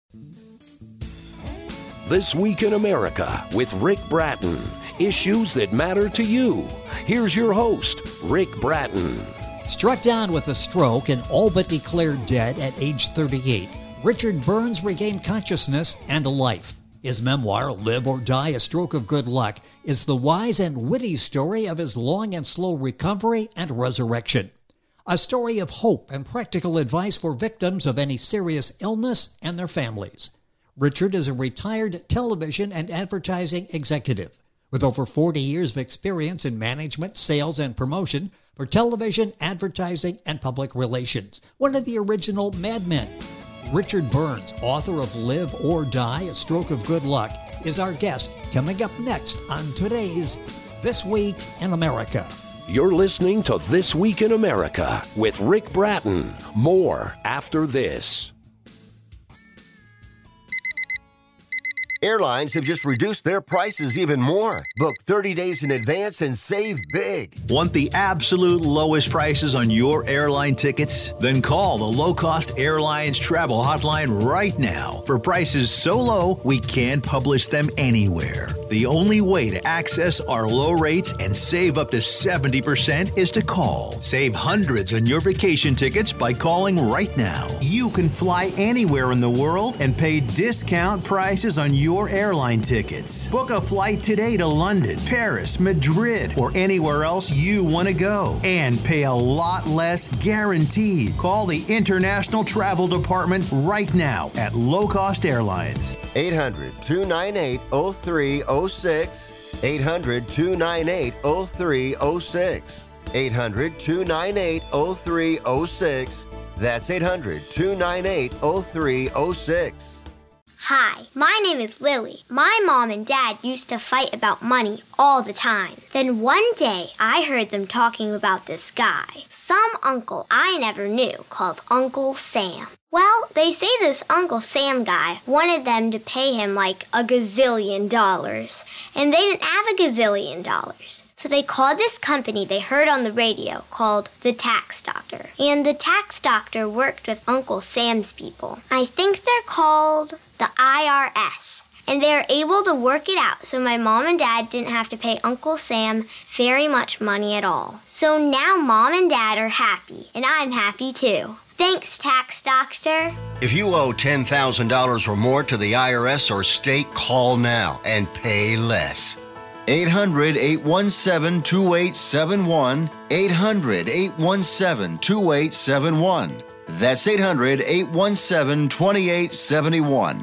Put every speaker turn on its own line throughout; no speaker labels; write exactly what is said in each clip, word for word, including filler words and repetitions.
This Week in America with Rick Bratton. Issues that matter to you. Here's your host, Rick Bratton.
Struck down with a stroke and all but declared dead at age thirty-eight, Richard Burns regained consciousness and a life. His memoir, Live or Die, A Stroke of Good Luck, is the wise and witty story of his long and slow recovery and resurrection. A story of hope and practical advice for victims of any serious illness and their families. Richard is a retired television and advertising executive with over forty years of experience in management, sales, and promotion for television, advertising, and public relations. One of the original Mad Men. Richard Burns, author of Live or Die, A Stroke of Good Luck, is our guest coming up next on today's This Week in America.
You're listening to This Week in America with Rick Bratton. More after this.
Airlines have just reduced their prices even more. Book thirty days in advance and save big.
Want the absolute lowest prices on your airline tickets? Then call the Low Cost Airlines Travel Hotline right now for prices so low we can't publish them anywhere. The only way to access our low rates and save up to seventy percent is to call. Save hundreds on your vacation tickets by calling right now. You can fly anywhere in the world and pay discount prices on your your airline tickets. Book a flight today to London, Paris, Madrid, or anywhere else you want to go and pay a lot less guaranteed. Call the International Travel Department right now at Low Cost Airlines.
eight hundred, two nine eight, oh three oh six. eight hundred, two nine eight, oh three oh six. eight hundred, two nine eight, oh three oh six. That's eight hundred, two nine eight, oh three oh six.
Hi, my name is Lily. My mom and dad used to fight about money all the time. Then one day, I heard them talking about this guy, some uncle I never knew, called Uncle Sam. Well, they say this Uncle Sam guy wanted them to pay him like a gazillion dollars, and they didn't have a gazillion dollars. So they called this company they heard on the radio called the Tax Doctor. And the Tax Doctor worked with Uncle Sam's people. I think they're called the I R S. And they were able to work it out so my mom and dad didn't have to pay Uncle Sam very much money at all. So now mom and dad are happy, and I'm happy too. Thanks, Tax Doctor.
If you owe ten thousand dollars or more to the I R S or state, call now and pay less. eight hundred, eight one seven, two eight seven one. eight hundred, eight one seven, two eight seven one. That's eight hundred, eight one seven, two eight seven one.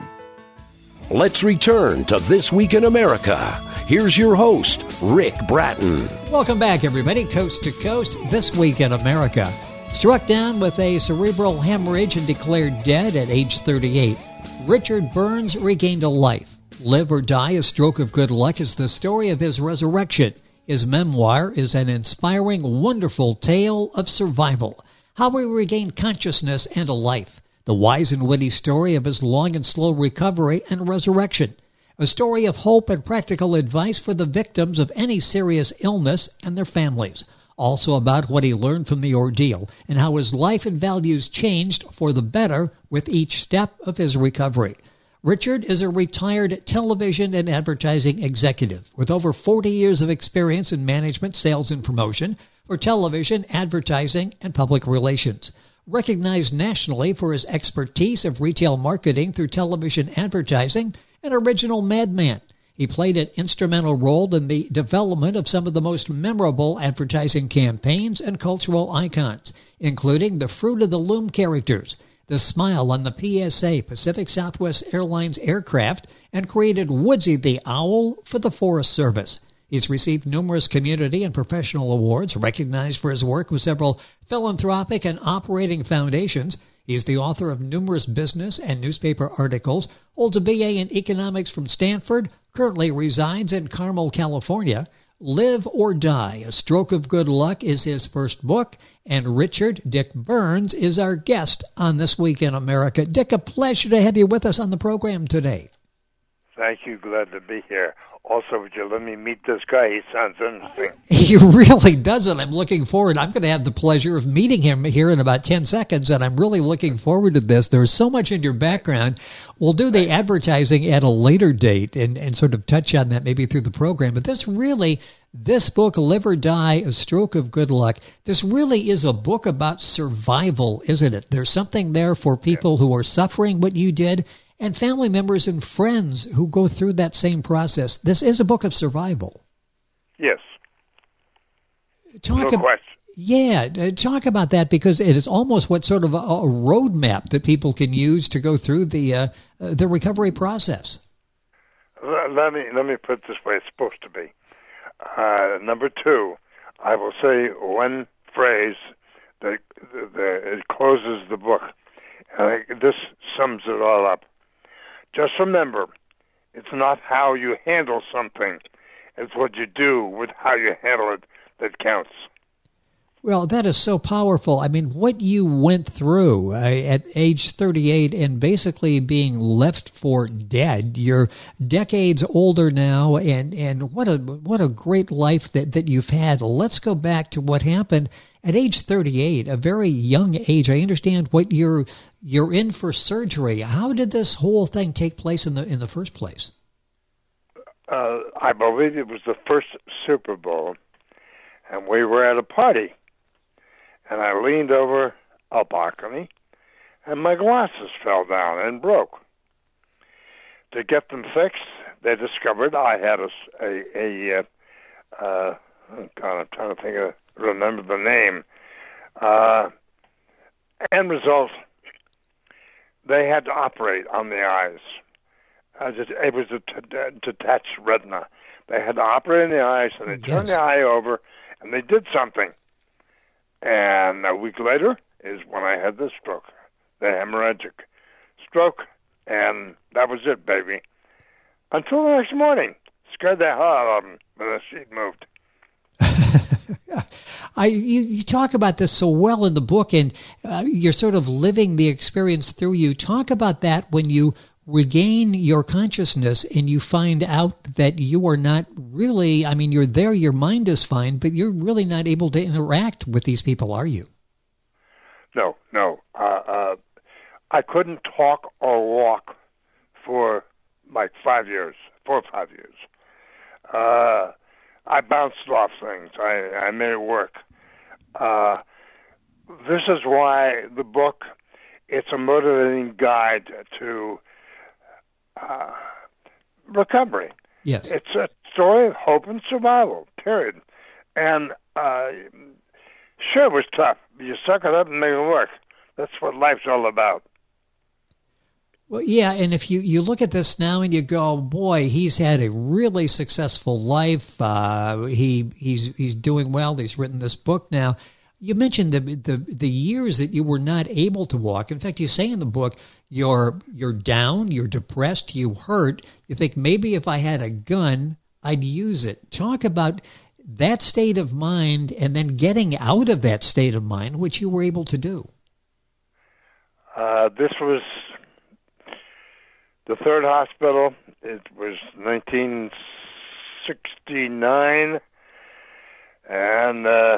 Let's return to This Week in America. Here's your host, Rick Bratton.
Welcome back, everybody. Coast to coast, This Week in America. Struck down with a cerebral hemorrhage and declared dead at age thirty-eight, Richard Burns regained a life. Live or Die, A Stroke of Good Luck is the story of his resurrection. His memoir is an inspiring, wonderful tale of survival, how he regained consciousness and a life. The wise and witty story of his long and slow recovery and resurrection. A story of hope and practical advice for the victims of any serious illness and their families. Also about what he learned from the ordeal and how his life and values changed for the better with each step of his recovery. Richard is a retired television and advertising executive with over forty years of experience in management, sales, and promotion for television, advertising, and public relations. Recognized nationally for his expertise of retail marketing through television advertising, an original madman. He played an instrumental role in the development of some of the most memorable advertising campaigns and cultural icons, including the Fruit of the Loom characters, the smile on the P S A, Pacific Southwest Airlines aircraft, and created Woodsy the Owl for the Forest Service. He's received numerous community and professional awards, recognized for his work with several philanthropic and operating foundations. He's the author of numerous business and newspaper articles, holds a B A in economics from Stanford, currently resides in Carmel, California. Live or Die, A Stroke of Good Luck is his first book, and Richard Dick Burns is our guest on This Week in America. Dick, a pleasure to have you with us on the program today.
Thank you. Glad to be here. Also, would you let me meet this guy? He sounds interesting.
He really doesn't. I'm looking forward. I'm going to have the pleasure of meeting him here in about ten seconds, and I'm really looking forward to this. There's so much in your background. We'll do the advertising at a later date and, and sort of touch on that maybe through the program. But this really, this book, Live or Die, A Stroke of Good Luck, this really is a book about survival, isn't it? There's something there for people who are suffering what you did, and family members and friends who go through that same process. This is a book of survival.
Yes.
Talk
no
ab-
question.
Yeah, uh, talk about that, because it is almost what sort of a, a roadmap that people can use to go through the uh, uh, the recovery process.
Let me let me put it this way. It's supposed to be. Uh, number two, I will say one phrase that, that it closes the book. And I, this sums it all up. Just remember, it's not how you handle something. It's what you do with how you handle it that counts.
Well, that is so powerful. I mean, what you went through uh, at age thirty-eight and basically being left for dead. You're decades older now, and, and what a what a great life that, that you've had. Let's go back to what happened at age thirty-eight, a very young age. I understand what you're you're in for surgery. How did this whole thing take place in the in the first place?
Uh, I believe it was the first Super Bowl, and we were at a party. And I leaned over a balcony, and my glasses fell down and broke. To get them fixed, they discovered I had a, a, a uh, uh, oh God, I'm trying to think of, remember the name. Uh, end result, they had to operate on the eyes. Uh, it was a t- detached retina. They had to operate on the eyes, and they turned
Yes.
the eye over, and they did something. And a week later is when I had the stroke, the hemorrhagic stroke, and that was it, baby. Until the next morning. Scared the hell out of them when the sheet moved.
I you, you talk about this so well in the book, and uh, you're sort of living the experience through you. Talk about that when you regain your consciousness and you find out that you are not really, I mean, you're there, your mind is fine, but you're really not able to interact with these people, are you?
No, no. Uh, uh, I couldn't talk or walk for like five years, four or five years. Uh, I bounced off things. I, I made it work. Uh, this is why the book, it's a motivating guide to Uh, recovery.
Yes.
It's a story of hope and survival, period. And uh, sure, it was tough. You suck it up and make it work. That's what life's all about.
Well, yeah, and if you, you look at this now and you go, boy, he's had a really successful life. Uh, he he's he's doing well. He's written this book now. You mentioned the, the the years that you were not able to walk. In fact, you say in the book, you're you're down, you're depressed, you hurt. You think maybe if I had a gun, I'd use it. Talk about that state of mind and then getting out of that state of mind, which you were able to do.
Uh, this was the third hospital. It was nineteen sixty-nine, and uh,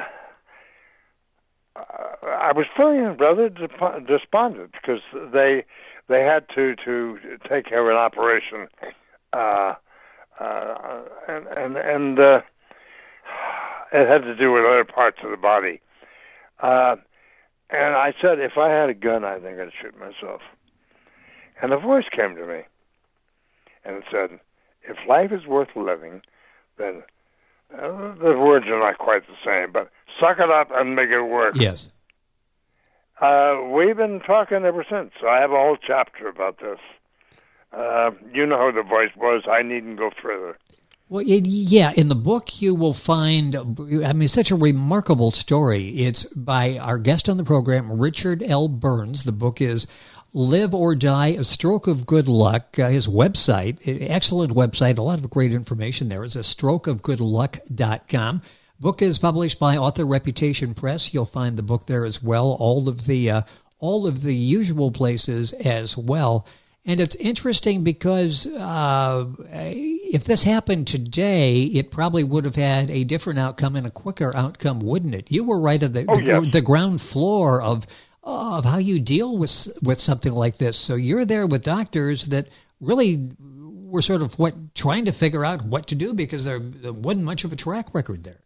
I was feeling rather despondent because they they had to, to take care of an operation, uh, uh, and and, and uh, it had to do with other parts of the body. Uh, and I said, if I had a gun, I think I'd shoot myself. And a voice came to me, and it said, if life is worth living, then uh, the words are not quite the same, but suck it up and make it work.
Yes.
Uh, we've been talking ever since. I have a whole chapter about this. Uh, you know who the voice was. I needn't go further.
Well, it, yeah, in the book you will find, I mean, such a remarkable story. It's by our guest on the program, Richard L. Burns. The book is Live or Die, A Stroke of Good Luck. Uh, his website, excellent website, a lot of great information there, is a stroke of good luck dot com. Book is published by Author Reputation Press. You'll find the book there as well, all of the uh, all of the usual places as well. And it's interesting because uh, if this happened today, it probably would have had a different outcome and a quicker outcome, wouldn't it? You were right at the,
oh,
the,
yes.
the ground floor of of how you deal with with something like this. So you're there with doctors that really were sort of what trying to figure out what to do because there, there wasn't much of a track record there.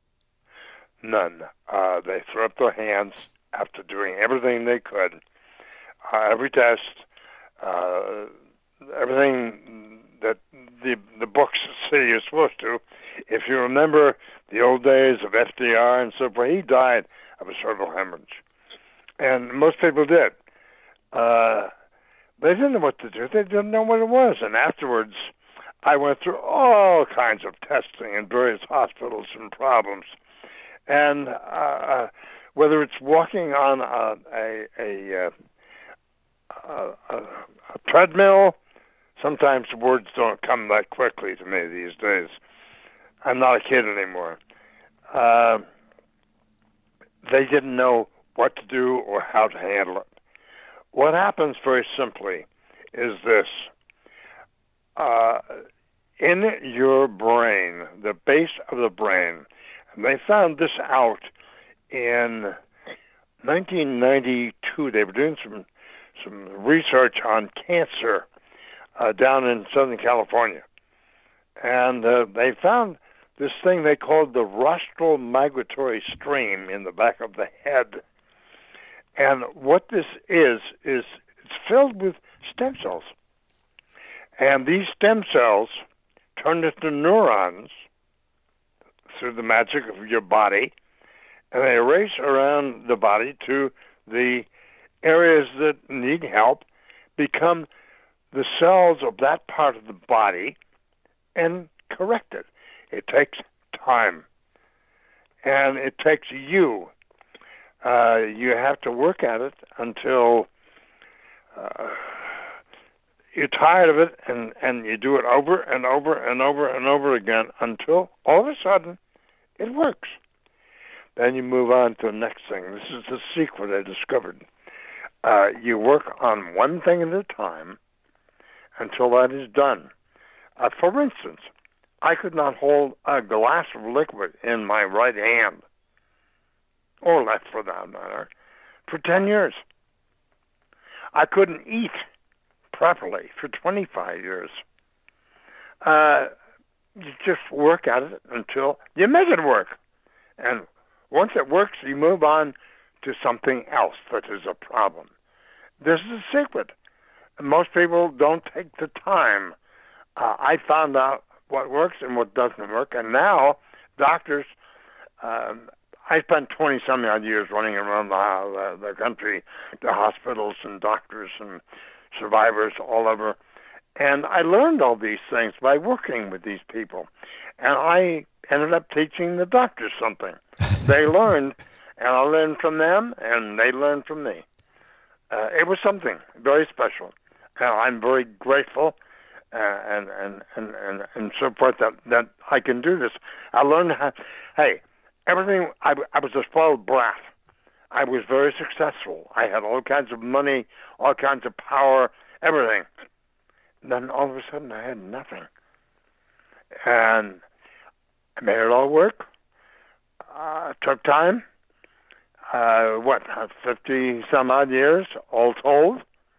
None. Uh, they threw up their hands after doing everything they could, uh, every test. Uh, everything that the the books say you're supposed to. If you remember the old days of F D R and so forth, he died of a cerebral hemorrhage. And most people did. Uh, they didn't know what to do. They didn't know what it was. And afterwards, I went through all kinds of testing in various hospitals and problems. And uh, whether it's walking on a, a, a, a, a, a treadmill, sometimes the words don't come that quickly to me these days. I'm not a kid anymore. Uh, they didn't know what to do or how to handle it. What happens very simply is this. Uh, in your brain, the base of the brain, and they found this out in nineteen ninety-two. They were doing some some research on cancer uh, down in Southern California. And uh, they found this thing they called the rostral migratory stream in the back of the head. And what this is, is it's filled with stem cells. And these stem cells turn into neurons through the magic of your body, and they race around the body to the areas that need help, become the cells of that part of the body, and correct it. It takes time. And it takes you. Uh, you have to work at it until uh, you're tired of it, and, and you do it over and over and over and over again until all of a sudden it works. Then you move on to the next thing. This is the secret I discovered. Uh, you work on one thing at a time until that is done. Uh, for instance, I could not hold a glass of liquid in my right hand, or left for that matter, for ten years. I couldn't eat properly for twenty-five years. Uh, you just work at it until you make it work. And once it works, you move on to something else that is a problem. This is a secret. Most people don't take the time. Uh, I found out what works and what doesn't work, and now doctors, um, I spent twenty-some odd years running around the, uh, the country, the hospitals and doctors and survivors all over, and I learned all these things by working with these people, and I ended up teaching the doctors something. They learned, and I learned from them, and they learned from me. Uh, it was something very special, and I'm very grateful uh, and, and, and, and, and so forth that, that I can do this. I learned how, hey, everything, I, I was a spoiled brat. I was very successful. I had all kinds of money, all kinds of power, everything. Then all of a sudden I had nothing. And I made it all work. Uh, it took time. Uh, what, fifty some odd years, all told,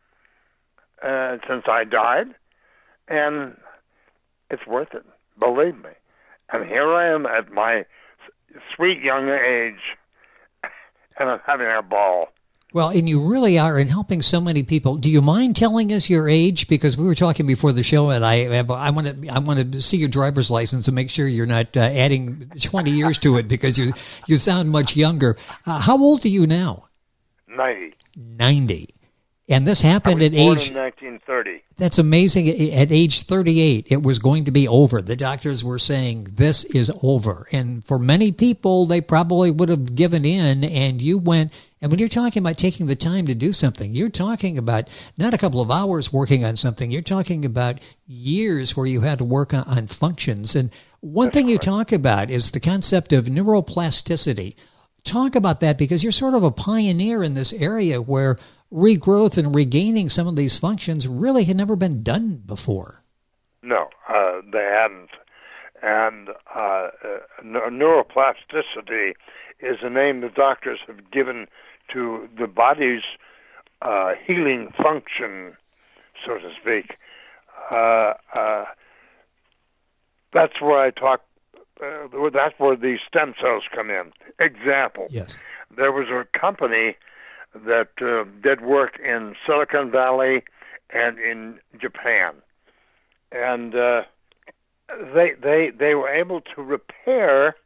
uh, since I died. And it's worth it, believe me. And here I am at my sweet young age, and I'm having a ball.
Well, and you really are, and helping so many people. Do you mind telling us your age? Because we were talking before the show, and I have, I want to I want to see your driver's license and make sure you're not uh, adding twenty years to it, because you you sound much younger. Uh, how old are you now?
Ninety.
Ninety. And this happened
I was
at
born
age...
in nineteen thirty.
That's amazing. At age thirty-eight, it was going to be over. The doctors were saying, this is over. And for many people, they probably would have given in, and you went... And when you're talking about taking the time to do something, you're talking about not a couple of hours working on something. You're talking about years where you had to work on, on functions. And one
That's
thing you
correct.
talk about is the concept of neuroplasticity. Talk about that, because you're sort of a pioneer in this area where regrowth and regaining some of these functions really had never been done before.
No, uh, they hadn't. And uh, neuroplasticity is a name the doctors have given to the body's uh, healing function, so to speak. Uh, uh, that's where I talk, uh, that's where these stem cells come in. Example,
yes.
There was a company that uh, did work in Silicon Valley and in Japan. And uh, they, they, they were able to repair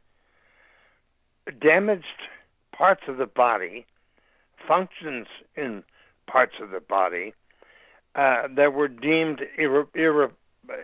damaged parts of the body, functions in parts of the body uh, that were deemed irre- irre-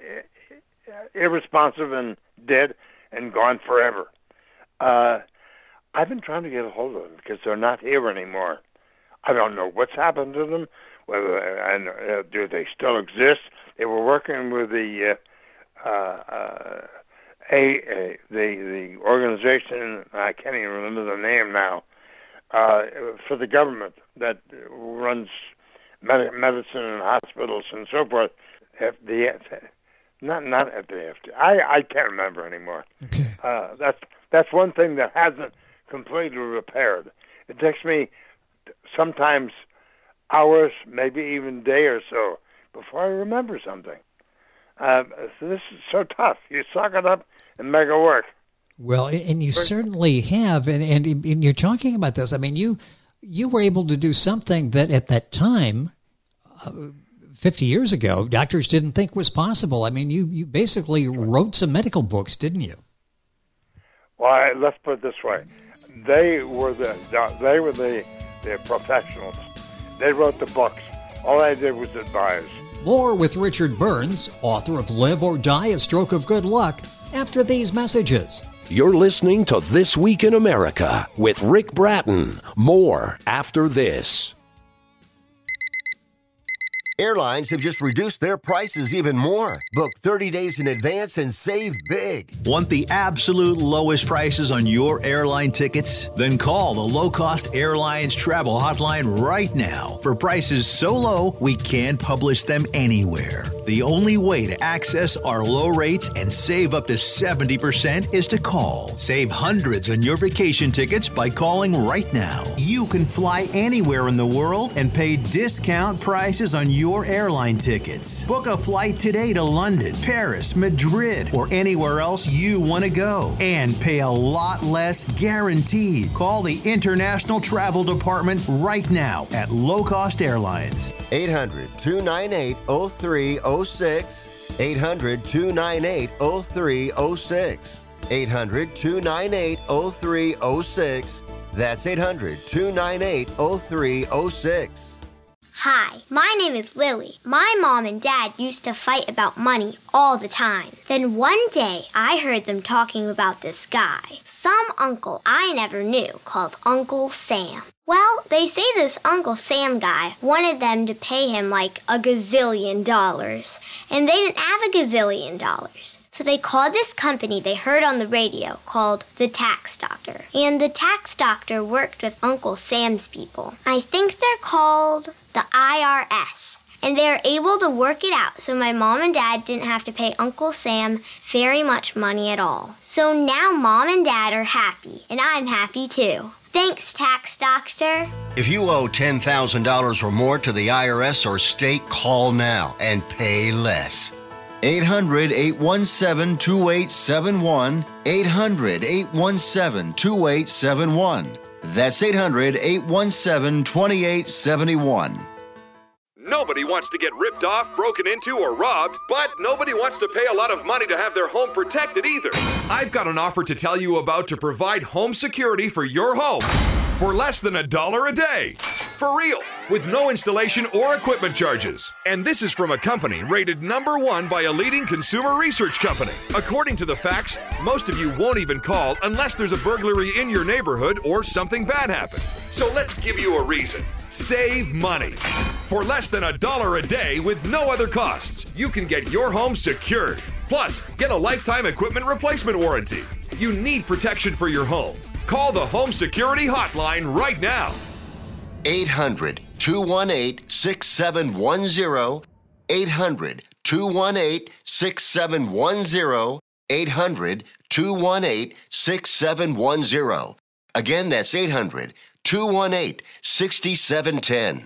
irresponsive and dead and gone forever. Uh, I've been trying to get a hold of them because they're not here anymore. I don't know what's happened to them. Whether and uh, do they still exist? They were working with the uh, uh, uh, a, a the the organization. I can't even remember the name now. Uh, for the government that runs med- medicine and hospitals and so forth. F D A, not not F D A. I I can't remember anymore.
Okay.
Uh, that's that's one thing that hasn't completely repaired. It takes me sometimes hours, maybe even a day or so, before I remember something. Uh, so this is so tough. You suck it up and make it work.
Well, and you certainly have, and, and and you're talking about this. I mean, you you were able to do something that at that time, uh, fifty years ago, doctors didn't think was possible. I mean, you, you basically wrote some medical books, didn't you?
Well, I, let's put it this way: they were the they were the the professionals. They wrote the books. All I did was advise.
More with Richard Burns, author of Live or Die, A Stroke of Good Luck, after these messages.
You're listening to This Week in America with Rick Bratton. More after this.
Airlines have just reduced their prices even more. Book thirty days in advance and save big.
Want the absolute lowest prices on your airline tickets? Then call the Low Cost Airlines Travel Hotline right now for prices so low we can't publish them anywhere. The only way to access our low rates and save up to seventy percent is to call. Save hundreds on your vacation tickets by calling right now. You can fly anywhere in the world and pay discount prices on your Your airline tickets. Book a flight today to London, Paris, Madrid, or anywhere else you want to go and pay a lot less guaranteed. Call the International Travel Department right now at Low Cost Airlines.
eight hundred, two nine eight, oh three oh six. eight hundred, two nine eight, oh three oh six. eight hundred, two nine eight, oh three oh six. That's eight hundred, two nine eight, oh three oh six.
Hi, my name is Lily. My mom and dad used to fight about money all the time. Then one day, I heard them talking about this guy, some uncle I never knew, called Uncle Sam. Well, they say this Uncle Sam guy wanted them to pay him like a gazillion dollars, and they didn't have a gazillion dollars. So they called this company they heard on the radio called the Tax Doctor. And the Tax Doctor worked with Uncle Sam's people. I think they're called the I R S. And they were able to work it out so my mom and dad didn't have to pay Uncle Sam very much money at all. So now mom and dad are happy, and I'm happy too. Thanks, Tax Doctor.
If you owe ten thousand dollars or more to the I R S or state, call now and pay less. eight hundred, eight one seven, two eight seven one. eight hundred, eight one seven, two eight seven one. That's eight hundred, eight one seven, two eight seven one.
Nobody wants to get ripped off, broken into, or robbed, but nobody wants to pay a lot of money to have their home protected either. I've got an offer to tell you about to provide home security for your home for less than a dollar a day. For real, with no installation or equipment charges. And this is from a company rated number one by a leading consumer research company. According to the facts, most of you won't even call unless there's a burglary in your neighborhood or something bad happened. So let's give you a reason. Save money. For less than a dollar a day with no other costs, you can get your home secured. Plus, get a lifetime equipment replacement warranty. You need protection for your home. Call the Home Security Hotline right now.
eight hundred, two one eight, six seven one zero. eight hundred, two one eight, six seven one zero. eight hundred, two one eight, six seven one zero. Again, that's eight hundred, two one eight, six seven one zero.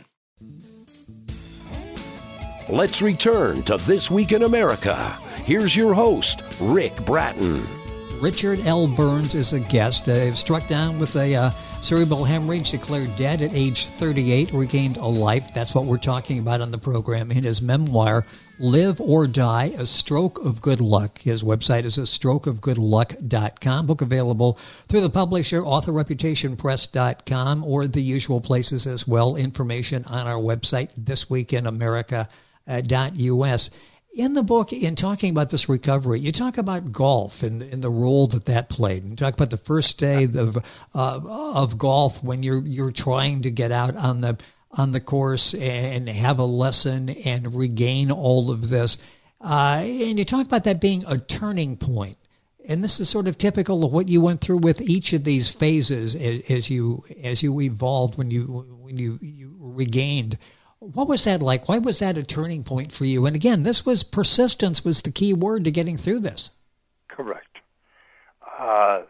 Let's return to This Week in America. Here's your host, Rick Bratton.
Richard L. Burns is a guest. Uh, struck down with a uh, cerebral hemorrhage, declared dead at age thirty-eight, regained a life. That's what we're talking about on the program in his memoir, Live or Die, A Stroke of Good Luck. His website is a stroke of good luck dot com. Book available through the publisher, author reputation press dot com, or the usual places as well. Information on our website, this week in america dot u s. In the book, in talking about this recovery, you talk about golf and, and the role that that played. You talk about the first day of uh, of golf when you're you're trying to get out on the on the course and have a lesson and regain all of this. Uh, and you talk about that being a turning point. And this is sort of typical of what you went through with each of these phases as, as you as you evolved when you when you, you regained. What was that like? Why was that a turning point for you? And again, this was persistence was the key word to getting through this.
Correct. Uh,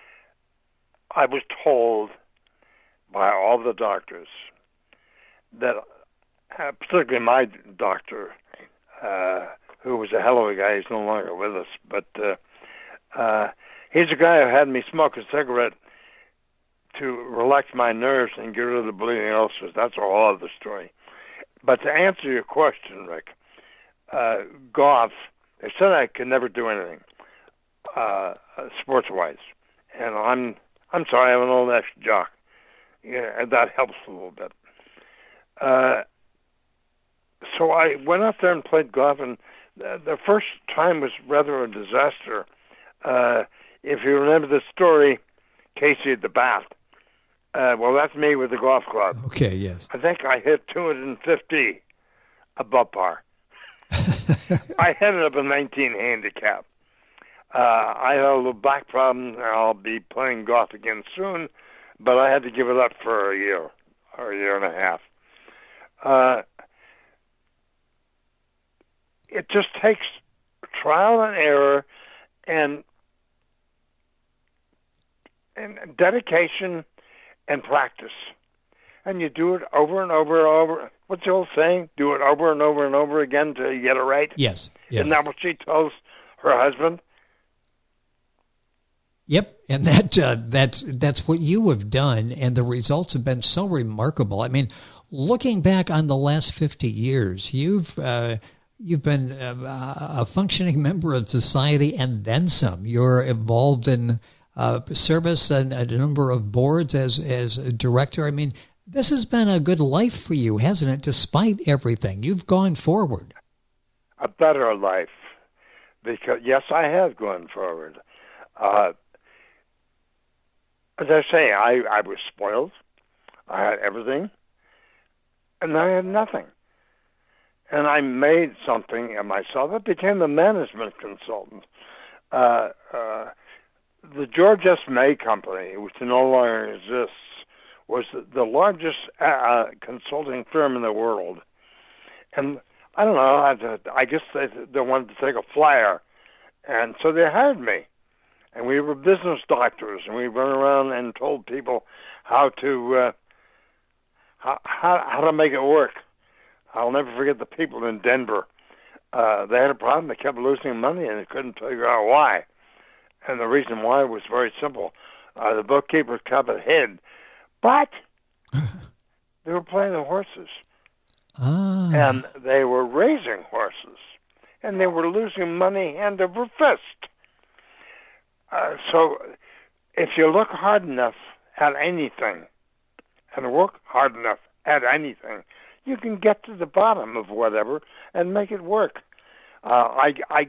I was told by all the doctors that, uh, particularly my doctor, uh, who was a hell of a guy, he's no longer with us, but uh, uh, he's a guy who had me smoke a cigarette to relax my nerves and get rid of the bleeding ulcers. That's a whole other story. But to answer your question, Rick, uh, golf, they said I could never do anything uh, sports-wise. And I'm I'm sorry, I'm an old ex-jock. Yeah, and that helps a little bit. Uh, so I went out there and played golf, and the, the first time was rather a disaster. Uh, if you remember the story, Casey at the bat, Uh, well, that's me with the golf club.
Okay, yes.
I think I hit two hundred fifty above par. I ended up a nineteen handicap. Uh, I had a little back problem. I'll be playing golf again soon, but I had to give it up for a year or a year and a half. Uh, it just takes trial and error and and dedication and practice. And you do it over and over and over. What's the old saying? Do it over and over and over again until you get it right?
Yes. yes.
Isn't that what she tells her husband?
Yep, and that uh, that's that's what you have done, and the results have been so remarkable. I mean, looking back on the last fifty years, you've uh, you've been a, a functioning member of society and then some. You're involved in uh, service and a number of boards as as a director. I mean, this has been a good life for you, hasn't it? Despite everything, you've gone forward.
A better life, because yes, I have gone forward. Uh, As I say, I, I was spoiled. I had everything, and I had nothing. And I made something of myself. I became a management consultant. Uh, uh, the George S. May Company, which no longer exists, was the, the largest uh, consulting firm in the world. And I don't know, I, I guess they, they wanted to take a flyer, and so they hired me. And we were business doctors, and we went around and told people how to uh, how, how how to make it work. I'll never forget the people in Denver. Uh, they had a problem; they kept losing money, and they couldn't figure out why. And the reason why was very simple: uh, the bookkeeper kept it hid, but they were playing the horses,
ah.
and they were raising horses, and they were losing money hand over fist. Uh, so if you look hard enough at anything and work hard enough at anything, you can get to the bottom of whatever and make it work. Uh, I, I,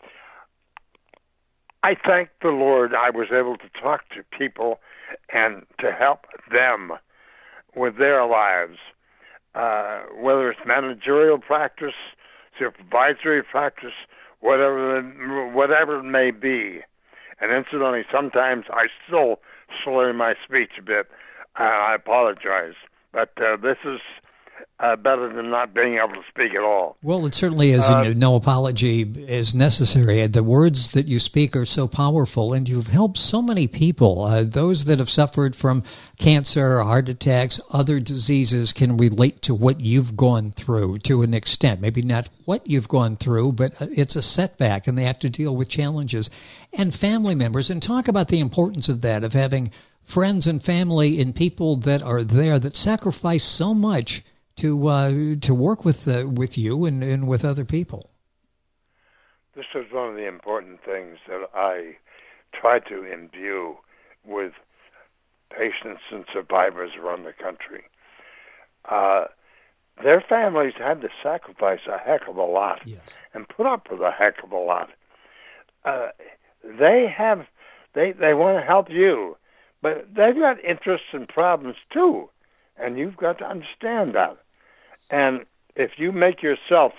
I thank the Lord I was able to talk to people and to help them with their lives, uh, whether it's managerial practice, supervisory practice, whatever, whatever it may be. And incidentally, sometimes I still slur my speech a bit. Uh, I apologize. but uh, this is uh, better than not being able to speak at all.
Well, it certainly is. Uh, and no apology is necessary. The words that you speak are so powerful, and you've helped so many people. Uh, those that have suffered from cancer, heart attacks, other diseases can relate to what you've gone through to an extent. Maybe not what you've gone through, but it's a setback, and they have to deal with challenges. And family members, and talk about the importance of that, of having friends and family and people that are there that sacrifice so much to uh, to work with uh, with you and, and with other people.
This is one of the important things that I try to imbue with patients and survivors around the country. Uh, their families had to sacrifice a heck of a lot,
yes,
and put up with a heck of a lot. Uh, they have, they they want to help you, but they've got interests and problems too, and you've got to understand that. And if you make yourself,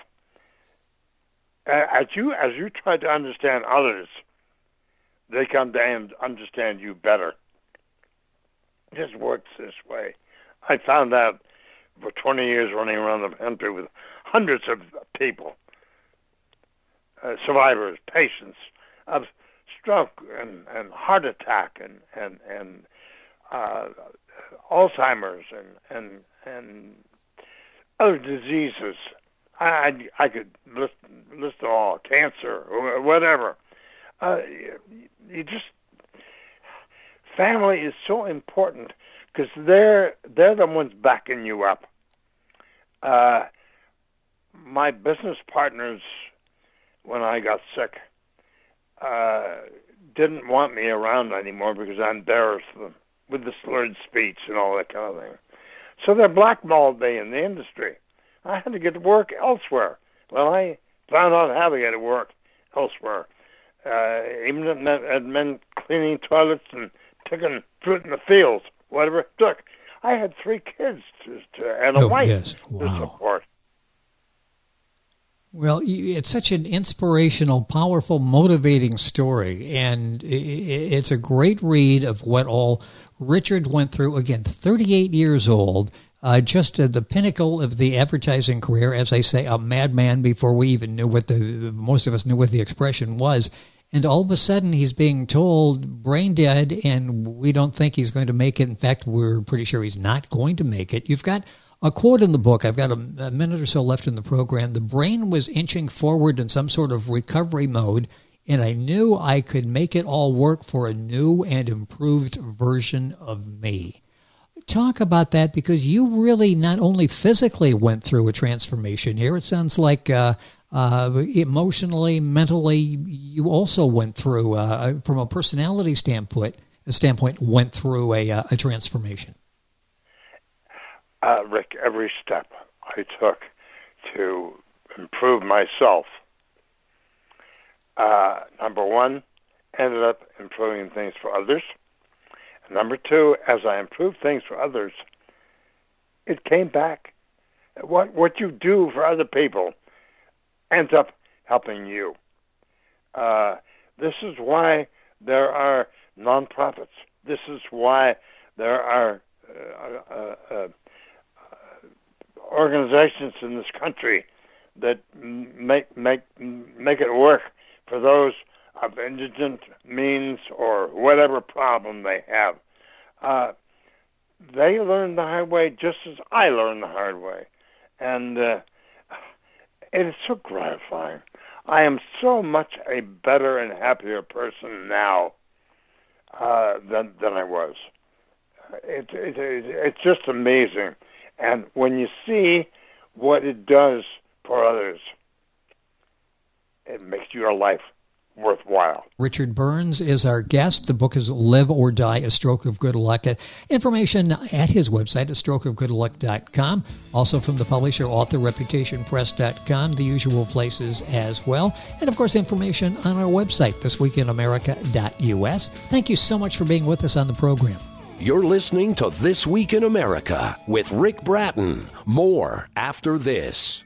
uh, as you as you try to understand others, they come to understand you better. It just works this way. I found out for twenty years running around the country with hundreds of people, uh, survivors, patients of stroke and, and heart attack and and and uh, Alzheimer's and and and other diseases. I I, I could list list them all, cancer or whatever. Uh, you just family is so important because they're they're the ones backing you up. Uh, my business partners, when I got sick, uh, didn't want me around anymore because I embarrassed them with the slurred speech and all that kind of thing. So they blackballed me in the industry. I had to get to work elsewhere. Well, I found out how to get to work elsewhere. Uh, even if it meant, it meant cleaning toilets and picking fruit in the fields, whatever it took. I had three kids to, to, and a
oh,
wife
yes. Wow.
to support.
Well, it's such an inspirational, powerful, motivating story, and it's a great read of what all Richard went through. Again, thirty-eight years old, uh, just at the pinnacle of the advertising career, as I say, a madman before we even knew what the, most of us knew what the expression was. And all of a sudden, he's being told brain dead, and we don't think he's going to make it. In fact, we're pretty sure he's not going to make it. You've got a quote in the book. I've got a, a minute or so left in the program. The brain was inching forward in some sort of recovery mode, and I knew I could make it all work for a new and improved version of me. Talk about that, because you really not only physically went through a transformation here, it sounds like uh, uh, emotionally, mentally, you also went through, uh, from a personality standpoint, a standpoint went through a, uh, a transformation.
Uh, Rick, every step I took to improve myself, uh, number one, ended up improving things for others. And number two, as I improved things for others, it came back. What what you do for other people ends up helping you. Uh, this is why there are nonprofits. This is why there are uh, uh, uh, organizations in this country that make make make it work for those of indigent means or whatever problem they have. Uh, they learn the hard way just as I learned the hard way. And uh, it is so gratifying. I am so much a better and happier person now uh, than than I was. It, it, it, it's just amazing. And when you see what it does for others, it makes your life worthwhile.
Richard Burns is our guest. The book is Live or Die, A Stroke of Good Luck. Information at his website, a stroke of good luck dot com. Also from the publisher, author reputation press dot com, the usual places as well. And, of course, information on our website, this week in america dot u s. Thank you so much for being with us on the program.
You're listening to This Week in America with Rick Bratton. More after this.